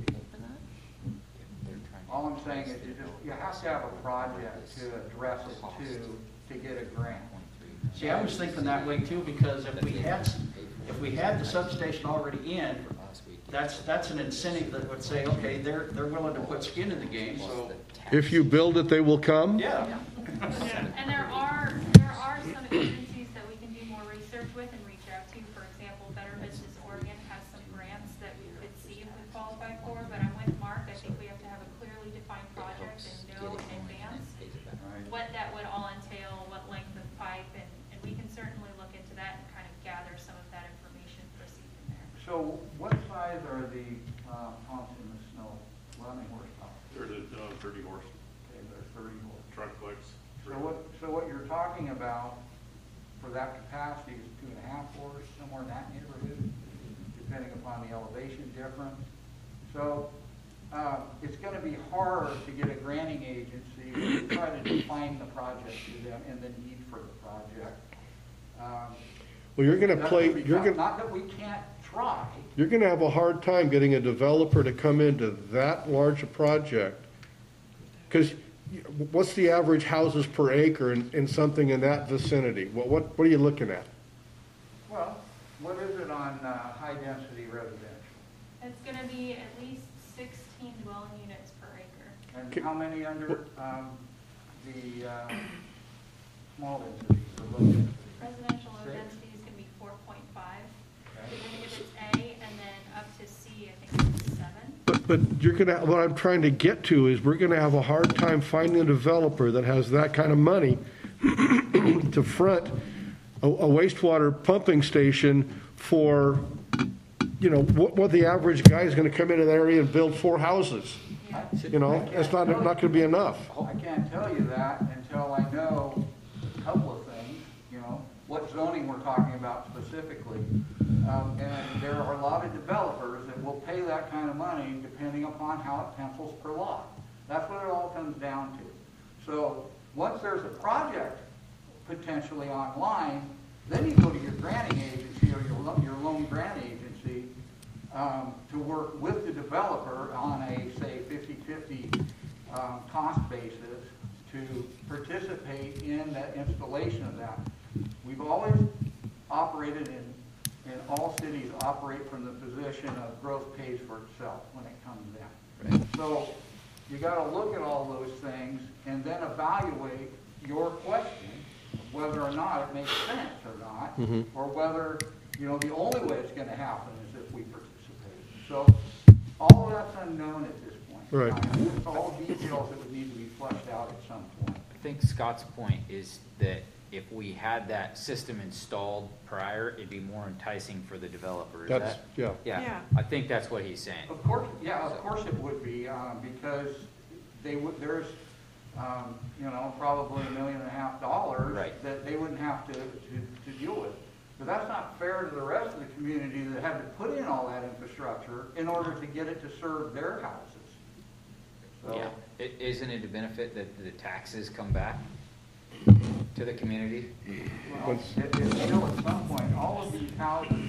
All I'm saying is you have to have a project to address it to get a grant. See, I was thinking that way too, because if we had the substation already in, that's an incentive that would say, okay, they're willing to put skin in the game, so. If you build it, they will come? Yeah. And there are some agencies that we can do more research with and reach out to. For example, Better Business Oregon has some grants that we could see if we qualify for, but I'm with Mark. I think we have to have a clearly defined project and know in advance what that would all entail, what length of pipe, and we can certainly look into that and kind of gather some of that information, proceed from there. So what size are the pumps in the snow? How many horsepower? They're the 30 horse Okay, they're 30 horse. truck flex. So what you're talking about for that capacity is 2.5 horse, somewhere in that neighborhood, depending upon the elevation difference. So it's going to be hard to get a granting agency to try to define the project to them and the need for the project. Well, you're going to play. Not that we can't try. You're going to have a hard time getting a developer to come into that large a project, because what's the average houses per acre in something in that vicinity? What are you looking at? Well, what is it on high-density residential? It's gonna be at least 16 dwelling units per acre. And how many under the small density or low density? Residential low 6? density is gonna be 4.5, Okay. depending if it's A, and then up to C, I think it's 7. But you're gonna, what I'm trying to get to is we're gonna have a hard time finding a developer that has that kind of money to front a wastewater pumping station for, you know, what the average guy is gonna come into that area and build 4 houses. You know, it's not gonna be enough. I can't tell you that until I know a couple of things, you know, what zoning we're talking about specifically. And there are a lot of developers that will pay that kind of money depending upon how it pencils per lot. That's what it all comes down to. So once there's a project potentially online, then you go to your granting agency or your loan grant agency to work with the developer on a, say, 50-50 cost basis to participate in that installation of that. We've always operated and all cities operate from the position of growth pays for itself when it comes in. Right. So you got to look at all those things and then evaluate your question, whether or not it makes sense or not, or whether, you know, the only way it's going to happen is if we participate. So all of that's unknown at this point. Right. It's all details that would need to be fleshed out at some point. I think Scott's point is that if we had that system installed prior, it'd be more enticing for the developer. Is That's, that? yeah. Yeah, I think that's what he's saying. Of course, yeah, of course it would be, because they would, there's, you know, probably $1.5 million Right. that they wouldn't have to deal with. But that's not fair to the rest of the community that had to put in all that infrastructure in order to get it to serve their houses. So, Yeah, isn't it a benefit that the taxes come back to the community? well, it still at some point, all of these houses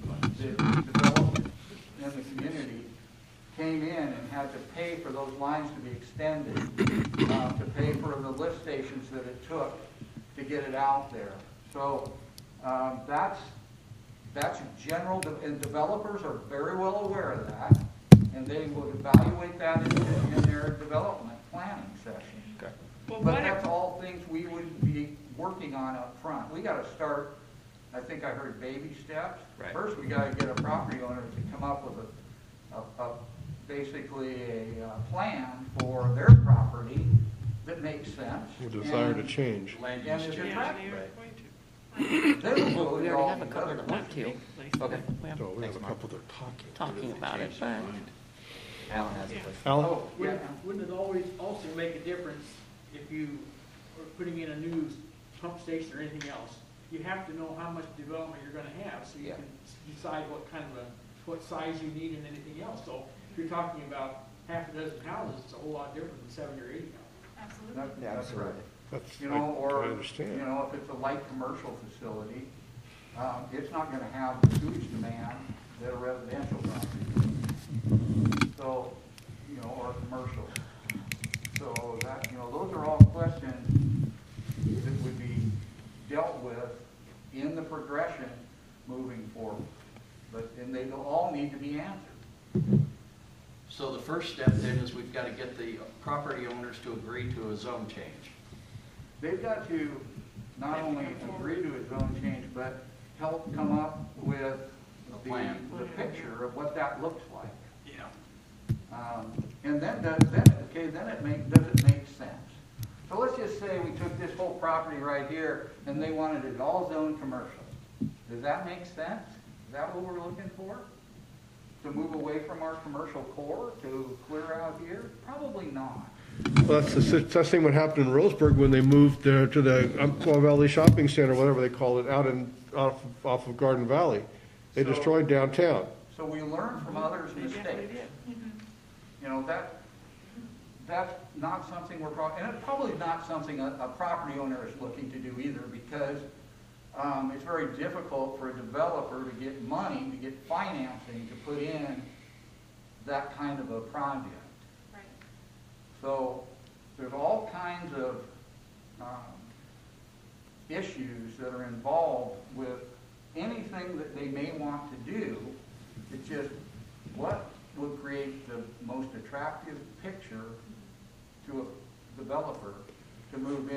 that developed in the community came in and had to pay for those lines to be extended, to pay for the lift stations that it took to get it out there. So that's general, and developers are very well aware of that, and they would evaluate that in their development planning session. Okay. Well, But what that's if, all things we would be working on up front. We gotta start, I think I heard baby steps. Right. First, we gotta get a property owner to come up with basically a plan for their property that makes sense. With a desire to and- change. Land And use is change. attractive. Right. Then we'll We go already all have a couple together. that want to, Okay. we have So we have Thanks, a Mark. couple that are talking about it, but Alan has a question. Alan? Oh, yeah. Wouldn't it always also make a difference if you are putting in a new pump station or anything else? You have to know how much development you're gonna have, so you Yeah. can decide what size you need and anything else. So if you're talking about half a dozen houses, it's a whole lot different than 70 or 80 houses. Absolutely. That's right. That's, You know, or, I you understand. know, if it's a light commercial facility, it's not gonna have the sewage demand that a residential property. So, you know, or commercial. So that, you know, those are all questions that would be dealt with in the progression moving forward. And they all need to be answered. So the first step then is we've got to get the property owners to agree to a zone change. They've got to not only agree to a zone change, but help come up with the picture of what that looks like. Yeah. And then, does it make sense? So let's just say we took this whole property right here and they wanted it all zoned commercial. Does that make sense? Is that what we're looking for? To move away from our commercial core to clear out here? Probably not. Well, that's the same what happened in Roseburg when they moved to the Umpqua Valley Shopping Center, whatever they call it, off of Garden Valley. They So- destroyed downtown. So we learn from others' mistakes. You know, that's not something and it's probably not something a property owner is looking to do either, because it's very difficult for a developer to get money, to get financing to put in that kind of a project. Right. So there's all kinds of issues that are involved with anything that they may want to do. It's just what would create the most attractive picture to a developer to move in.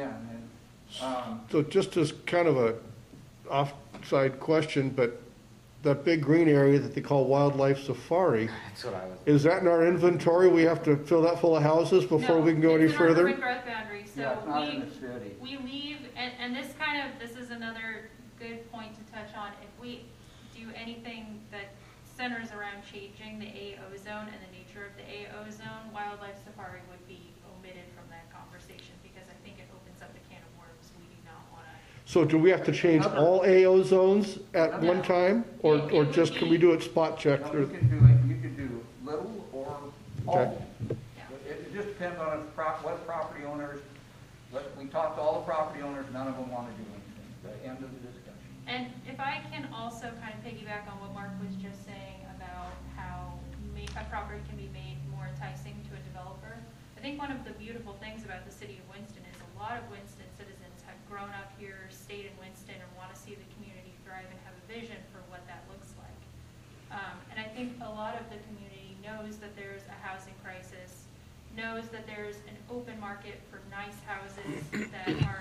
And So just as kind of a offside question, but that big green area that they call Wildlife Safari, That's what I was. is that in our inventory? We have to fill that full of houses before we can go any It's in our further? urban growth boundary, so yeah, it's not in the city. we leave, and this is another good point to touch on. If we do anything that centers around changing the AO zone and the nature of the AO zone, Wildlife Safari would be omitted from that conversation because I think it opens up a can of worms we do not want to. So do we have to change all AO zones at one time? Or It would just can we do it spot check You through? can do it, you can do little or Okay. all. It just depends on if what property owners, we talked to all the property owners, none of them want to do anything. The end of the discussion. And if I can also kind of piggyback on what Mark was just saying about how a property can be made more enticing to a developer, I think one of the beautiful things about the city of Winston is a lot of Winston citizens have grown up here, stayed in Winston, and want to see the community thrive and have a vision for what that looks like. And I think a lot of the community knows that there's a housing crisis, knows that there's an open market for nice houses that are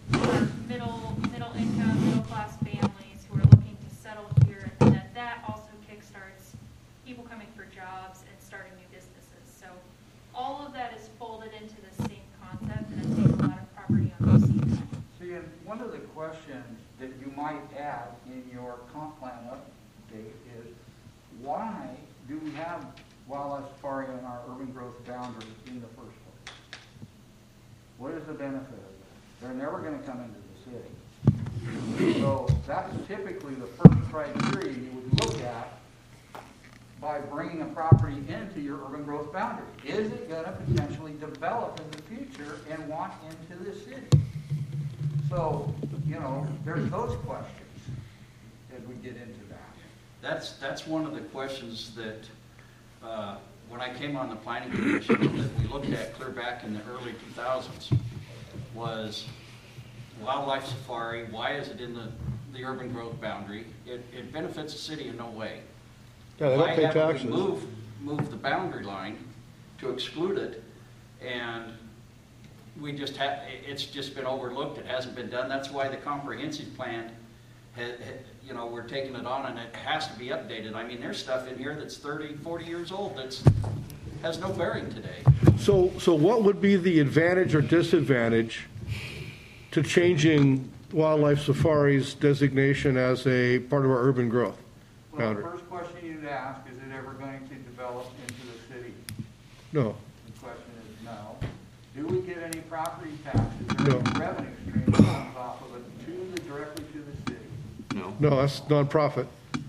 middle income, middle class families who are looking to settle here, and that also kickstarts people coming for jobs and starting new businesses. So all of that is folded into the same concept, and I think a lot of property owners see that. See, and one of the questions that you might add in your comp plan update is, why do we have wildlife safari in our urban growth boundary in the first place? What is the benefit of that? They're never going to come into the city. So that's typically the first criteria you would look at by bringing a property into your urban growth boundary. Is it going to potentially develop in the future and want into the city? So, there's those questions as we get into that. That's one of the questions that, when I came on the planning commission, that we looked at clear back in the early 2000s, was wildlife safari. Why is it in the urban growth boundary? It benefits the city in no way. Yeah, they don't pay Why haven't taxes. we moved the boundary line to exclude it? And we just it's just been overlooked. It hasn't been done. That's why the comprehensive plan we're taking it on, and it has to be updated. I mean, there's stuff in here that's 30, 40 years old has no bearing today. So what would be the advantage or disadvantage to changing Wildlife Safari's designation as a part of our urban growth Well, the boundary? first question you'd ask, is it ever going to develop into the city? No. The question is no. Do we get any property taxes No. or any revenue stream that comes off of it directly to the city? No. No, that's nonprofit.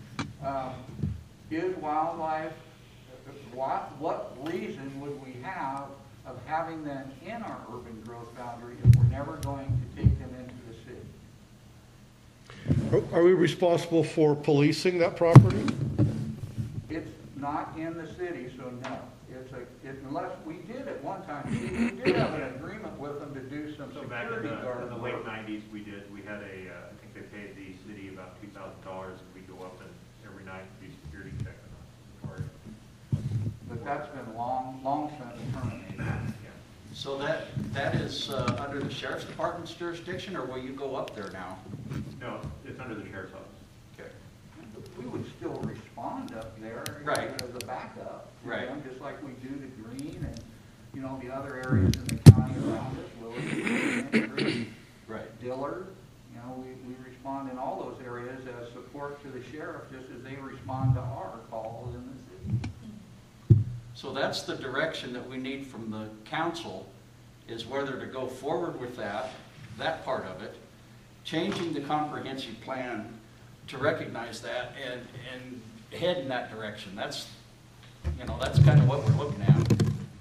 Is wildlife, what reason would we have of having them in our urban growth boundary if we're never going to take them into the city? Are we responsible for policing that property? It's not in the city, so no. Unless we did at one time, we did have an agreement with them to do some So back in security guard the late work. 90s, we had I think they paid the city about $2,000, and we'd go up and every night be security checking on it. But that's been long since terminated. Yeah. So that is under the sheriff's department's jurisdiction, or will you go up there now? No, it's under the sheriff's office. Okay. We would still respond up there Right. as a backup. Right. Just like we do the Green and, the other areas in the county around us, Willard, Right. Dillard. We respond in all those areas as support to the sheriff, just as they respond to our calls in the city. So that's the direction that we need from the council, is whether to go forward with that part of it, changing the comprehensive plan to recognize that and head in that direction. That's kind of what we're looking at.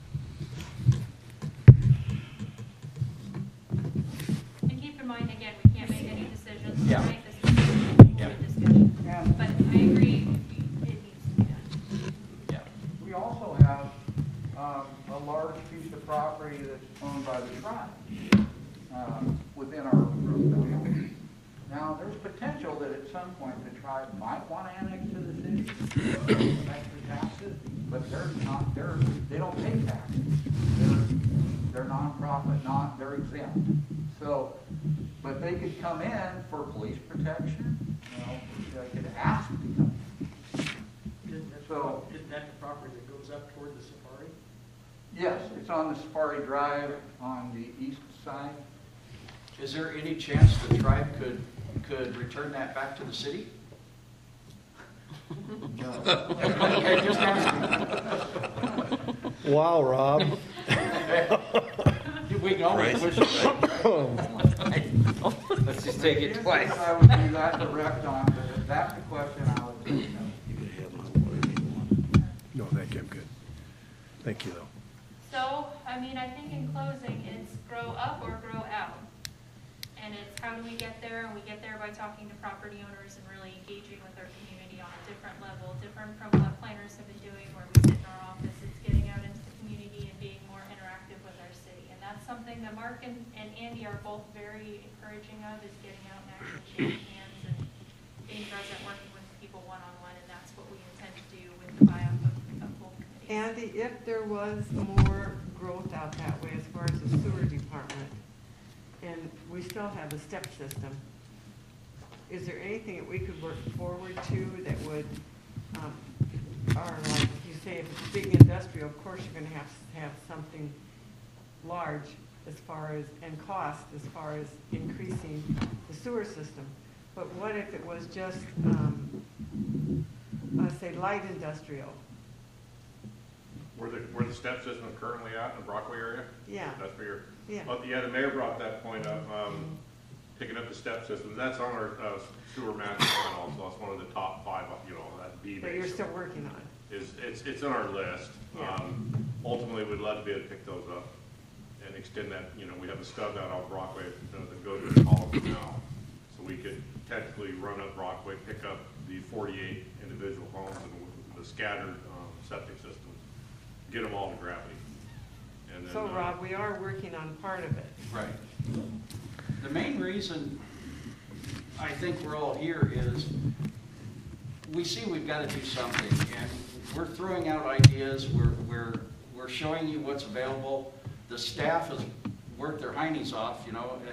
And keep in mind, again, we can't make any decisions Yeah. tonight, this is just Yeah. a discussion. Yeah. But I agree, it needs to be done. Yeah. We also have a large piece of property that's owned by the tribe within our growth boundary. Now, there's potential that at some point the tribe might want to annex to the city, collect the taxes, but they don't pay taxes. They're nonprofit, they're exempt. So, but they could come in for police protection, they could ask to come in. Isn't that the property that goes up toward the safari? Yes, it's on the Safari Drive on the east side. Is there any chance the tribe could return that back to the city? Okay, just asking. Wow, Rob. We can always push it back. Let's just take it twice. I would be that direct on, but if that's the question, I would say no. No, thank you, I'm good. Thank you, though. So, I mean, I think in closing, it's grow up or grow out. And it's how do we get there, and we get there by talking to property owners and really engaging with our community on a different level, different from what planners have been doing where we sit in our office. It's getting out into the community and being more interactive with our city. And that's something that Mark and Andy are both very encouraging of, is getting out and actually shaking hands and being present, working with people one-on-one, and that's what we intend to do with the buyout of both committees. Andy, if there was more growth out that way as far as the sewer department, and we still have the step system, is there anything that we could work forward to that would, or like you say, if it's big industrial, of course you're gonna have something large as far as, and cost as far as increasing the sewer system. But what if it was just, say light industrial? Where the step system is currently at in the Brockway area? Yeah. That's where you're, Yeah. yeah, the mayor brought that point up, picking up the step system. That's on our sewer master plan also. That's one of the top 5, that B. That you're still working on? It's on our list. Yeah. Ultimately, we'd love to be able to pick those up and extend that, we have a stub out on Brockway that goes to the column now. So we could technically run up Brockway, pick up the 48 individual homes and the scattered septic systems, get them all to gravity. And then, So Rob, we are working on part of it. Right. The main reason I think we're all here is we see we've got to do something, and we're throwing out ideas. We're showing you what's available. The staff has worked their heinies off,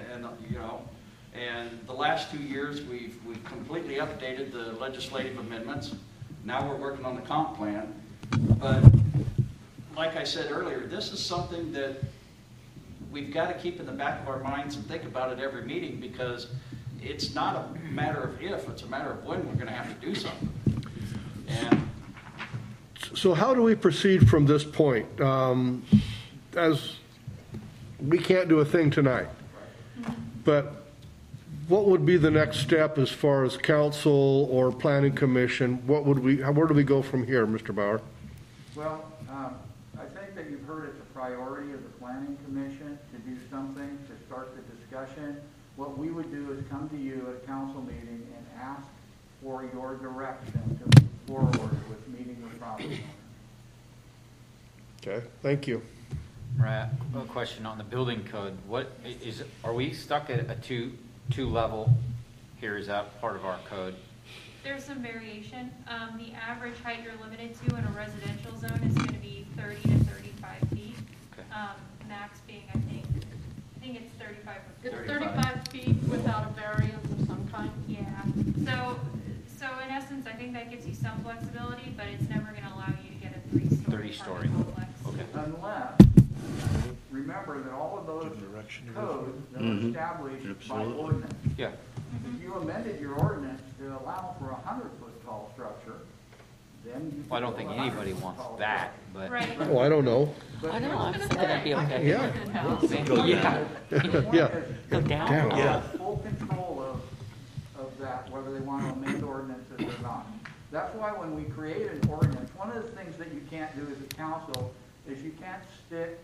and the last 2 years we've completely updated the legislative amendments. Now we're working on the comp plan, but like I said earlier, this is something that we've got to keep in the back of our minds and think about at every meeting, because it's not a matter of if, it's a matter of when we're going to have to do something. And So how do we proceed from this point? As we can't do a thing tonight, but what would be the next step as far as council or planning commission? Where do we go from here, Mr. Bauer? Well, I think that you've heard it's a priority of the planning commission to do something to start the discussion. What we would do is come to you at a council meeting and ask for your direction to move forward with meeting with property owners. Okay, thank you. Matt, a question on the building code. Are we stuck at a two level here? Is that part of our code? There's some variation. The average height you're limited to in a residential zone is going to be 30 to 35 feet. Okay. Max being, I think it's 35 or It's 35. 35 feet without a variance of some kind. Yeah. So in essence, I think that gives you some flexibility, but it's never going to allow you to get a 3-story 3-story. apartment complex. Okay. Unless, remember that all of those codes that are established by ordinance. Yeah. If you amended your ordinance to allow for a 100-foot tall structure, then you. Well, I don't think anybody wants that, but. Right. Oh, I don't know. I know, I'm saying that'd be okay. Yeah. Yeah. Yeah. Go down. Yeah. Full control of that, whether they want to amend ordinances or not. That's why when we create an ordinance, one of the things that you can't do as a council is you can't stick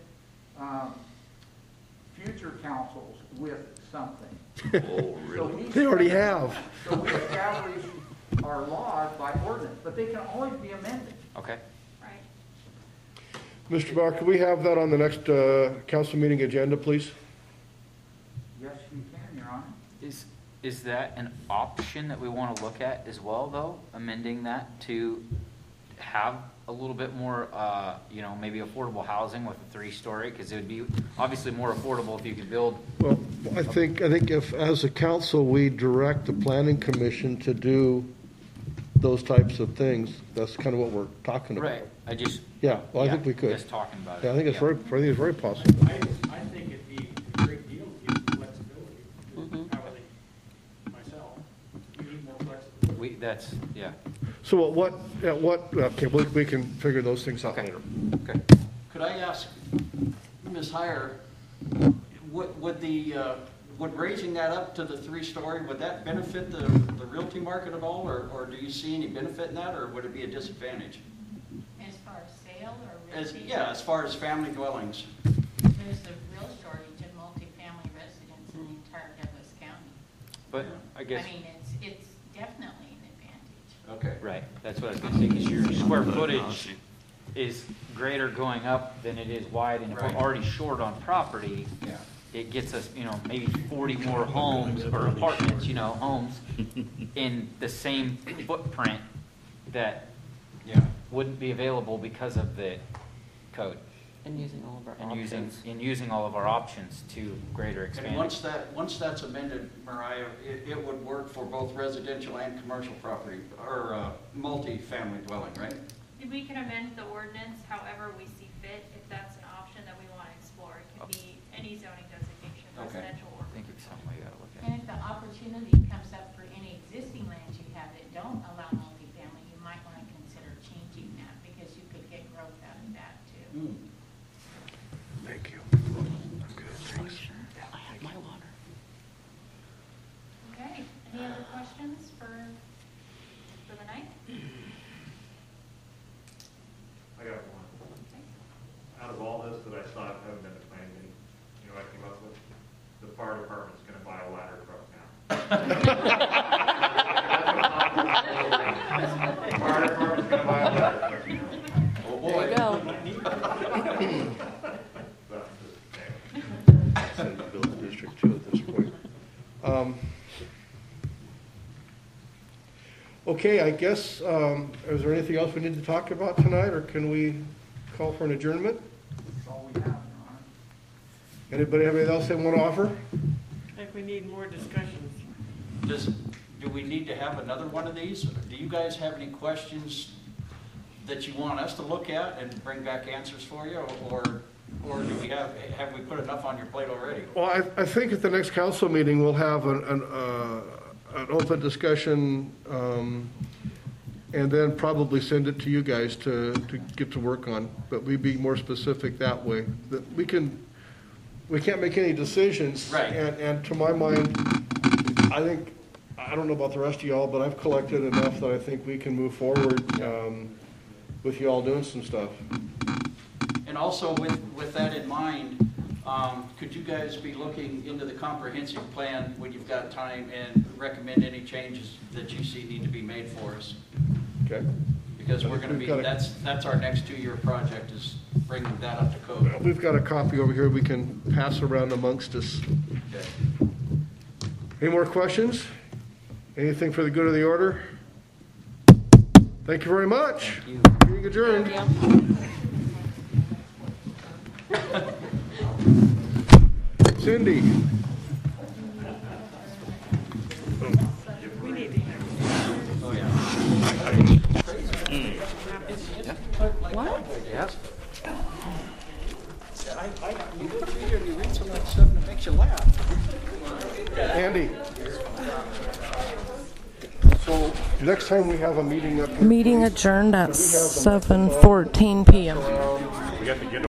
future councils with something. Oh, really? They already have. So we establish our laws by ordinance, but they can always be amended. Okay. Right. Mr. Bauer, can we have that on the next council meeting agenda, please? Yes, you can, Your Honor. Is that an option that we want to look at as well, though? Amending that to have a little bit more, maybe affordable housing with a 3-story? Because it would be obviously more affordable if you could build. Well, I think if, as a council, we direct the planning commission to do those types of things, that's kind of what we're talking about. Right. I think we could. Just talking about Yeah, it. I think it's very possible. I think it'd be a great deal to give flexibility, myself. We need more flexibility. So okay, we can figure those things out later. Okay. Could I ask Ms. Heyer, would raising that up to the 3-story, would that benefit the realty market at all, or do you see any benefit in that, or would it be a disadvantage? As far as sale or realty? As far as family dwellings. There's a real shortage of multifamily residents in the entire Douglas County. But I guess. I mean, it's definitely an advantage. Okay. Right. That's what I was going to say, because your square footage is greater going up than it is wide, and if we're already short on property, it gets us, maybe 40 more homes or apartments, homes in the same footprint that wouldn't be available because of the code. And using all of our options. Using all of our options to greater expansion. And once that's amended, Mariah, it would work for both residential and commercial property, or multi-family dwelling, right? We can amend the ordinance however we see fit, if that's an option that we want to explore. It could be any zoning designation, residential or. I think it's something we gotta look at. And if the opportunity comes up for any existing lands you have that don't allow multifamily, you might want to consider changing that, because you could get growth out of that too. Thank you. I have my water. Okay, any other questions for the night? I got one. Out of all this that I saw, I haven't been to planning meeting, you know what I came up with? The fire department's gonna buy a ladder truck now. The fire department's gonna buy a ladder truck now. Oh, boy. There you go. Senate Bill District 2 at this point. Okay, I guess, is there anything else we need to talk about tonight, or can we call for an adjournment? That's all we have, Your Honor. Anybody have anything else they want to offer? I think we need more discussions. Do we need to have another one of these? Do you guys have any questions that you want us to look at and bring back answers for you, or do we have we put enough on your plate already? Well, I think at the next council meeting, we'll have an open discussion, and then probably send it to you guys to get to work on. But we'd be more specific that way. That we can't make any decisions. Right. And to my mind, I don't know about the rest of y'all, but I've collected enough that I think we can move forward with y'all doing some stuff. And also with that in mind, could you guys be looking into the comprehensive plan when you've got time and recommend any changes that you see need to be made for us? Okay. Because we're going to be, that's our next 2-year project, is bringing that up to code. We've got a copy over here we can pass around amongst us. Okay. Any more questions? Anything for the good of the order? Thank you very much. Thank you. Meeting adjourned. Cindy. We need to Oh, yeah. What? Yep. You go through here and you read some of that stuff and it makes you laugh. Andy. So next time we have a meeting up here. Meeting adjourned at 7:14 p.m. We got to get